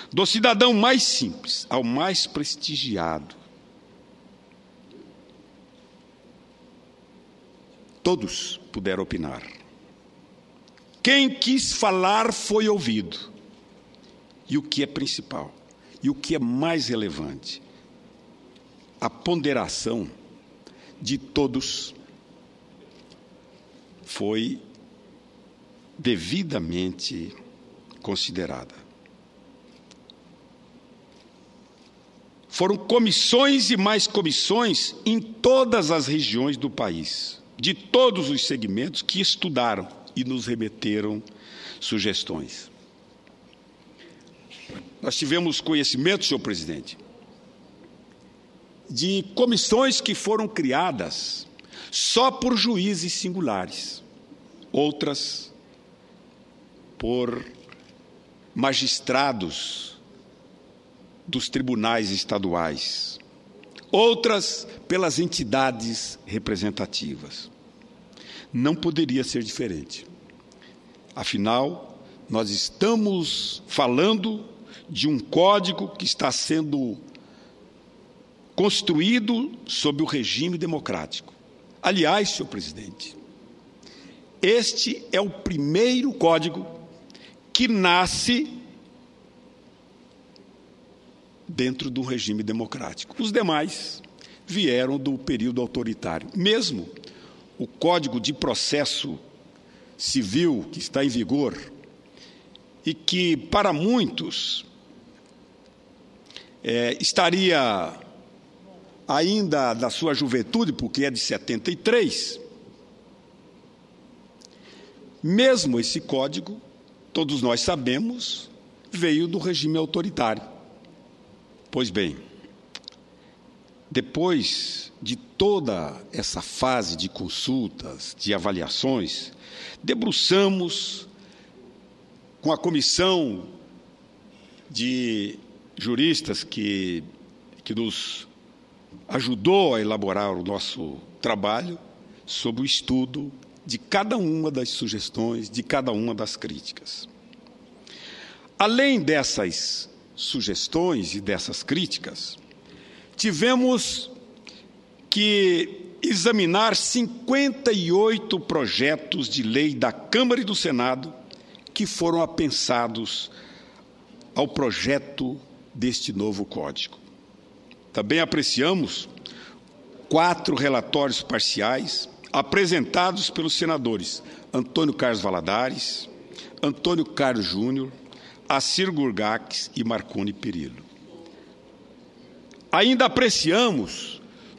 do cidadão mais simples ao mais prestigiado. Todos puderam opinar. Quem quis falar foi ouvido. E o que é principal, e o que é mais relevante, a ponderação de todos foi devidamente considerada. Foram comissões e mais comissões em todas as regiões do país, de todos os segmentos, que estudaram e nos remeteram sugestões. Nós tivemos conhecimento, senhor presidente, de comissões que foram criadas só por juízes singulares, outras por magistrados dos tribunais estaduais, outras pelas entidades representativas. Não poderia ser diferente. Afinal, nós estamos falando de um código que está sendo construído sob o regime democrático. Aliás, senhor presidente, este é o primeiro código que nasce dentro do regime democrático. Os demais vieram do período autoritário. Mesmo o Código de Processo Civil, que está em vigor, e que, para muitos, estaria ainda da sua juventude, porque é de 73, mesmo esse código, todos nós sabemos, veio do regime autoritário. Pois bem, depois de toda essa fase de consultas, de avaliações, debruçamos com a comissão de juristas que nos ajudou a elaborar o nosso trabalho sobre o estudo de cada uma das sugestões, de cada uma das críticas. Além dessas sugestões e dessas críticas, tivemos que examinar 58 projetos de lei da Câmara e do Senado que foram apensados ao projeto deste novo Código. Também apreciamos 4 relatórios parciais apresentados pelos senadores Antônio Carlos Valadares, Antônio Carlos Júnior, Assir Gurgax e Marconi Perillo. Ainda apreciamos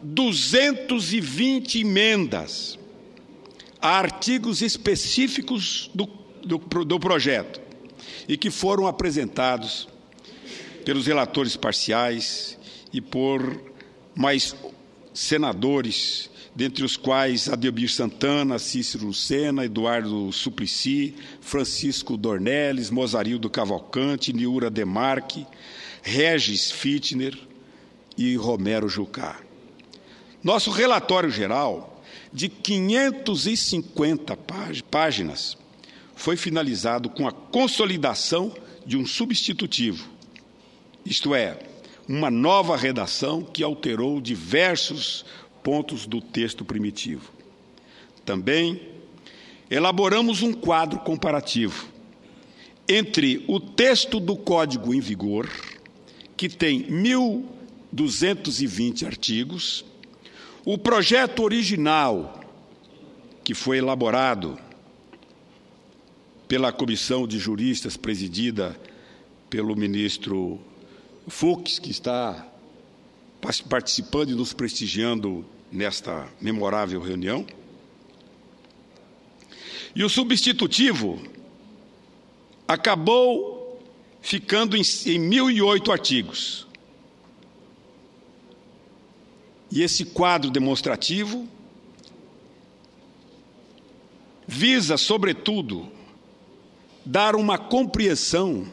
220 emendas a artigos específicos do projeto e que foram apresentados pelos relatores parciais e por mais senadores, dentre os quais Ademir Santana, Cícero Lucena, Eduardo Suplicy, Francisco Dornelles, Mozarildo Cavalcante, Niura Demarque, Regis Fittner e Romero Jucá. Nosso relatório geral, de 550 páginas, foi finalizado com a consolidação de um substitutivo, isto é, uma nova redação que alterou diversos pontos do texto primitivo. Também elaboramos um quadro comparativo entre o texto do Código em vigor, que tem 1.220 artigos, o projeto original, que foi elaborado pela comissão de juristas presidida pelo ministro Fux, que está participando e nos prestigiando nesta memorável reunião. E o substitutivo acabou ficando em 1.008 artigos. E esse quadro demonstrativo visa, sobretudo, dar uma compreensão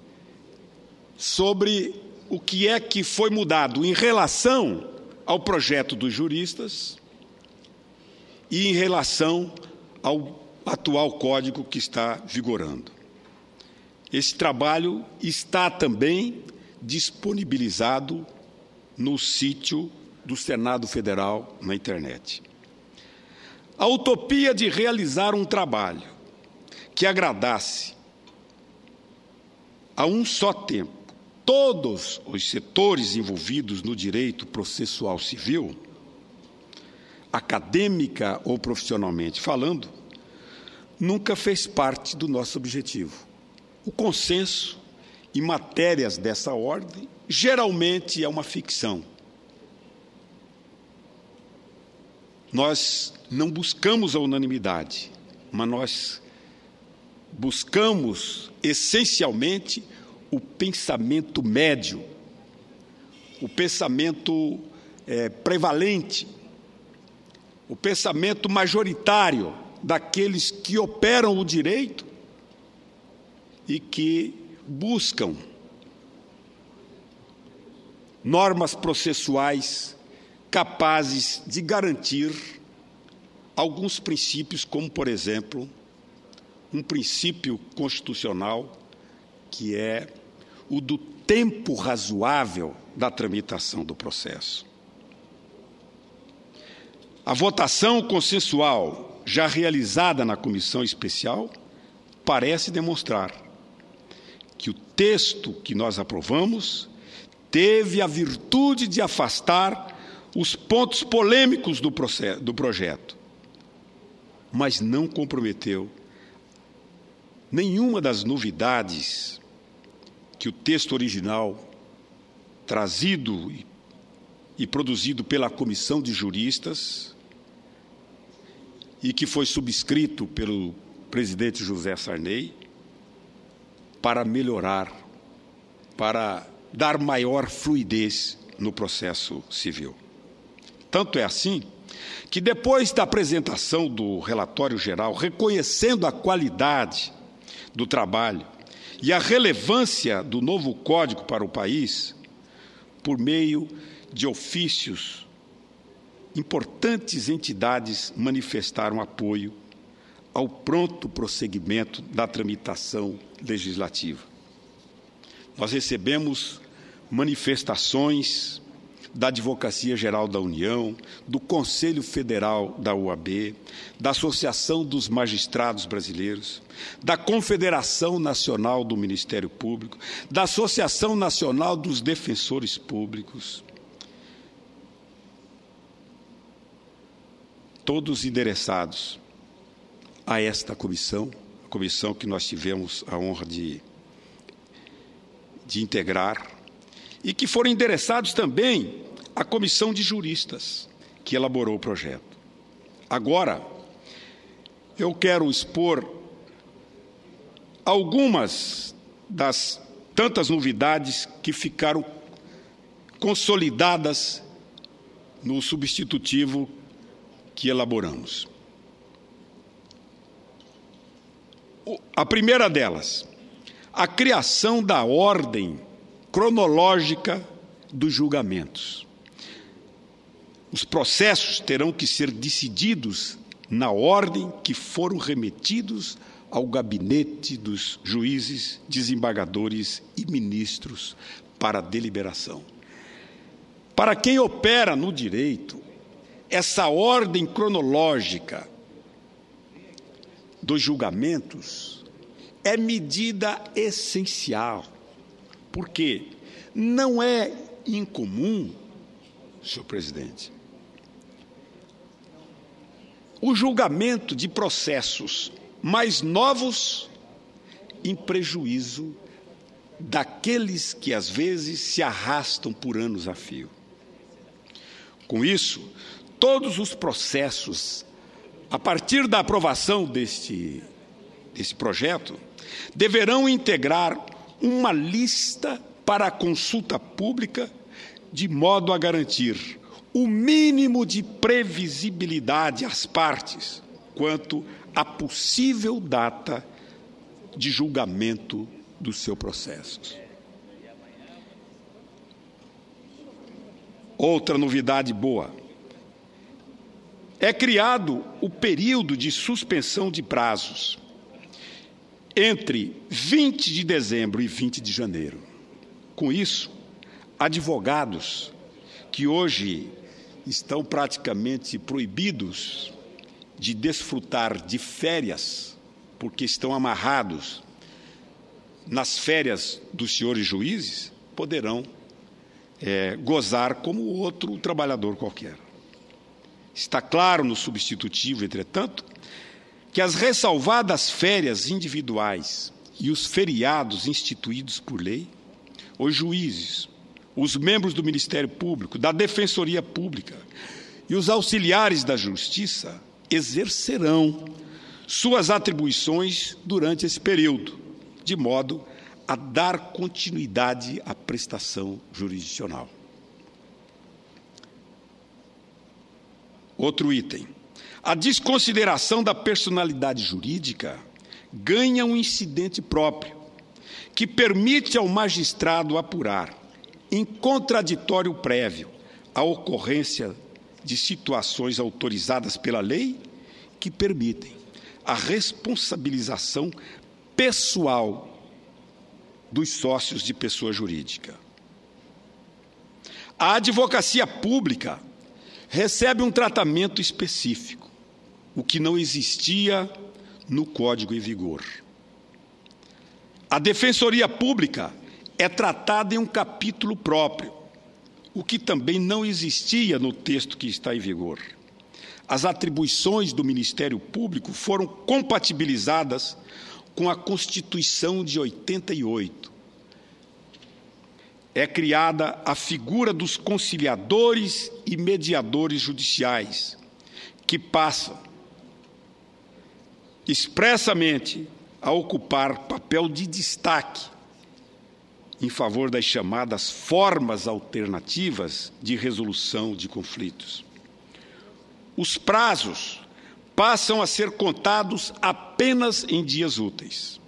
sobre o que é que foi mudado em relação ao projeto dos juristas e em relação ao atual código que está vigorando. Esse trabalho está também disponibilizado no sítio do Senado Federal na internet. A utopia de realizar um trabalho que agradasse a um só tempo todos os setores envolvidos no direito processual civil, acadêmica ou profissionalmente falando, nunca fez parte do nosso objetivo. O consenso em matérias dessa ordem geralmente é uma ficção. Nós não buscamos a unanimidade, mas nós buscamos essencialmente o pensamento médio, o pensamento prevalente, o pensamento majoritário daqueles que operam o direito e que buscam normas processuais capazes de garantir alguns princípios, como, por exemplo, um princípio constitucional que é o do tempo razoável da tramitação do processo. A votação consensual já realizada na comissão especial parece demonstrar que o texto que nós aprovamos teve a virtude de afastar os pontos polêmicos do projeto, mas não comprometeu nenhuma das novidades que o texto original, trazido e produzido pela comissão de juristas e que foi subscrito pelo presidente José Sarney, para melhorar, para dar maior fluidez no processo civil. Tanto é assim que, depois da apresentação do relatório geral, reconhecendo a qualidade do trabalho e a relevância do novo Código para o país, por meio de ofícios, importantes entidades manifestaram apoio ao pronto prosseguimento da tramitação legislativa. Nós recebemos manifestações da Advocacia Geral da União, do Conselho Federal da OAB, da Associação dos Magistrados Brasileiros, da Confederação Nacional do Ministério Público, da Associação Nacional dos Defensores Públicos, todos endereçados a esta comissão, a comissão que nós tivemos a honra de integrar, e que foram endereçados também à comissão de juristas que elaborou o projeto. Agora, eu quero expor algumas das tantas novidades que ficaram consolidadas no substitutivo que elaboramos. A primeira delas, a criação da ordem cronológica dos julgamentos. Os processos terão que ser decididos na ordem que foram remetidos ao gabinete dos juízes, desembargadores e ministros para deliberação. Para quem opera no direito, essa ordem cronológica dos julgamentos é medida essencial, porque não é incomum, senhor presidente, o julgamento de processos mais novos em prejuízo daqueles que, às vezes, se arrastam por anos a fio. Com isso, todos os processos, a partir da aprovação desse projeto, deverão integrar uma lista para a consulta pública, de modo a garantir o mínimo de previsibilidade às partes quanto à possível data de julgamento dos seus processos. Outra novidade boa: é criado o período de suspensão de prazos entre 20 de dezembro e 20 de janeiro. Com isso, advogados que hoje estão praticamente proibidos de desfrutar de férias, porque estão amarrados nas férias dos senhores juízes, poderão gozar como outro trabalhador qualquer. Está claro no substitutivo, entretanto, que as ressalvadas férias individuais e os feriados instituídos por lei, os juízes, os membros do Ministério Público, da Defensoria Pública e os auxiliares da Justiça exercerão suas atribuições durante esse período, de modo a dar continuidade à prestação jurisdicional. Outro item. A desconsideração da personalidade jurídica ganha um incidente próprio, que permite ao magistrado apurar, em contraditório prévio, a ocorrência de situações autorizadas pela lei que permitem a responsabilização pessoal dos sócios de pessoa jurídica. A advocacia pública recebe um tratamento específico, o que não existia no Código em vigor. A Defensoria Pública é tratada em um capítulo próprio, o que também não existia no texto que está em vigor. As atribuições do Ministério Público foram compatibilizadas com a Constituição de 88. É criada a figura dos conciliadores e mediadores judiciais, que passam expressamente a ocupar papel de destaque em favor das chamadas formas alternativas de resolução de conflitos. Os prazos passam a ser contados apenas em dias úteis.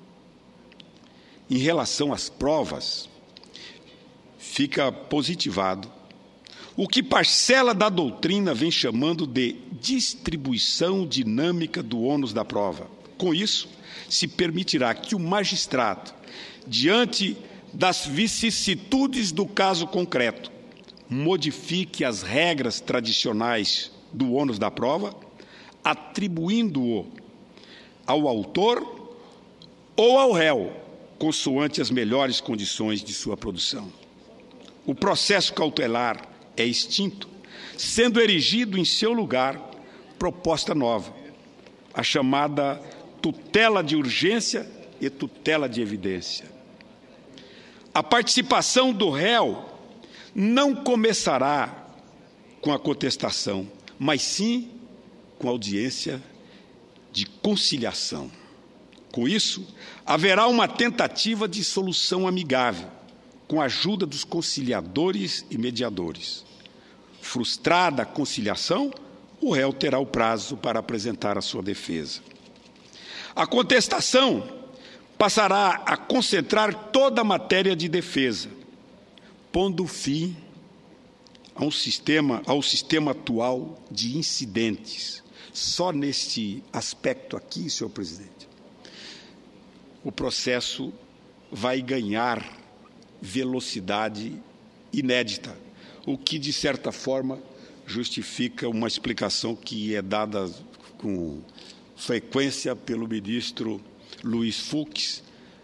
Em relação às provas, fica positivado o que parcela da doutrina vem chamando de distribuição dinâmica do ônus da prova. Com isso, se permitirá que o magistrado, diante das vicissitudes do caso concreto, modifique as regras tradicionais do ônus da prova, atribuindo-o ao autor ou ao réu, consoante as melhores condições de sua produção. O processo cautelar é extinto, sendo erigido em seu lugar proposta nova, a chamada tutela de urgência e tutela de evidência. A participação do réu não começará com a contestação, mas sim com a audiência de conciliação. Com isso, haverá uma tentativa de solução amigável, com a ajuda dos conciliadores e mediadores. Frustrada a conciliação, o réu terá o prazo para apresentar a sua defesa. A contestação passará a concentrar toda a matéria de defesa, pondo fim ao sistema atual de incidentes. Só neste aspecto aqui, senhor presidente, o processo vai ganhar velocidade inédita, o que, de certa forma, justifica uma explicação que é dada com frequência pelo ministro Luiz Fux,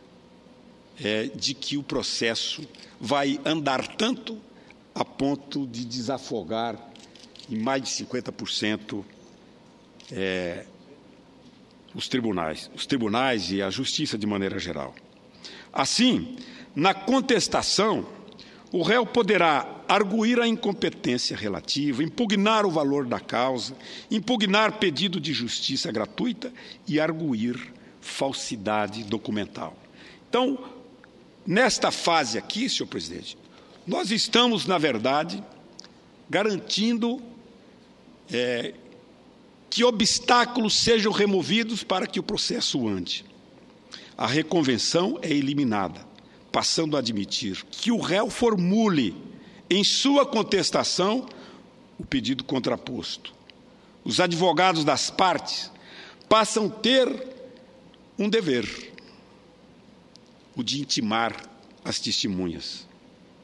de que o processo vai andar tanto a ponto de desafogar em mais de 50% os tribunais e a justiça de maneira geral. Assim, na contestação, o réu poderá arguir a incompetência relativa, impugnar o valor da causa, impugnar pedido de justiça gratuita e arguir falsidade documental. Então, nesta fase aqui, senhor presidente, nós estamos, na verdade, garantindo que obstáculos sejam removidos para que o processo ande. A reconvenção é eliminada, passando a admitir que o réu formule em sua contestação o pedido contraposto. Os advogados das partes passam a ter um dever, o de intimar as testemunhas.